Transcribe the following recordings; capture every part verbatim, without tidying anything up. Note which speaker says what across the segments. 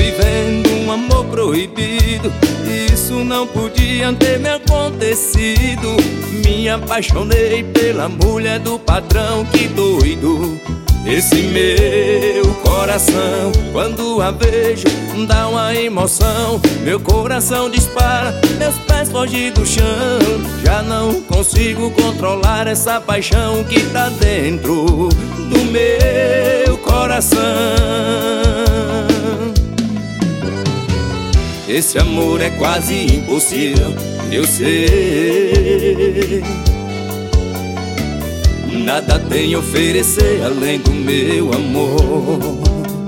Speaker 1: vivendo um amor proibido. Isso não podia ter me acontecido. Me apaixonei pela mulher do patrão, que doido. Esse meu coração, quando a vejo, dá uma emoção. Meu coração dispara, meus pés fogem do chão. Já não consigo controlar essa paixão que tá dentro do meu coração. Esse amor é quase impossível, eu sei. Nada tem a oferecer além do meu amor.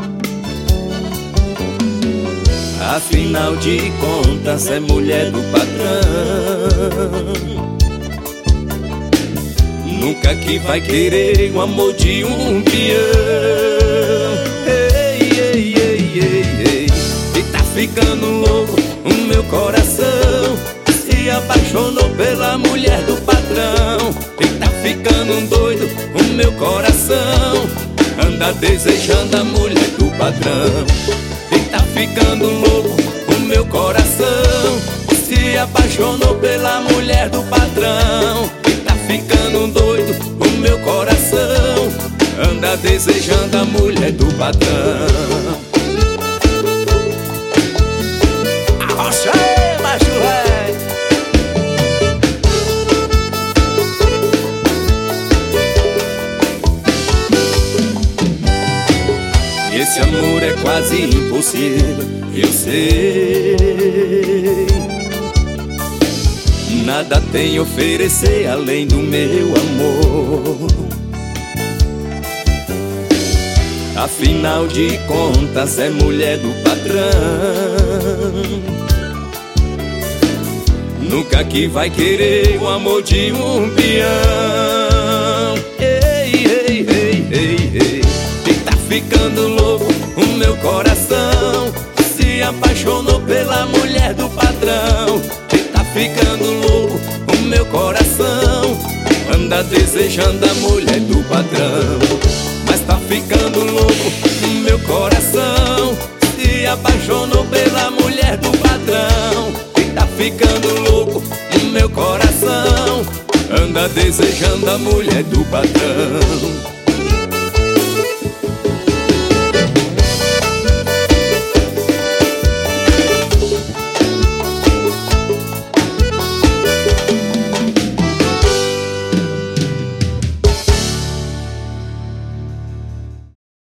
Speaker 1: Afinal de contas é mulher do patrão. Nunca que vai querer o amor de um peão. Ei, ei, ei, ei, ei. E tá ficando louco o meu coração. Se apaixonou pela mulher do patrão. E tá ficando doido o meu coração. Anda desejando a mulher do patrão. E tá ficando louco o meu coração. Se apaixonou pela mulher do patrão. E tá ficando doido o meu coração. Anda desejando a mulher do patrão. Arrocha aí, macho velho. Esse amor é quase impossível, eu sei. Nada tem a oferecer além do meu amor. Afinal de contas é mulher do patrão. Nunca que vai querer o amor de um peão. Ei, ei, ei, ei, ei. E tá ficando louco o meu coração. Se apaixonou pela mulher do patrão. E tá ficando louco o meu coração. Anda desejando a mulher do patrão. Mas tá ficando louco o meu coração. Se apaixonou pela mulher do patrão. E tá ficando louco o meu coração. Anda desejando a mulher do patrão.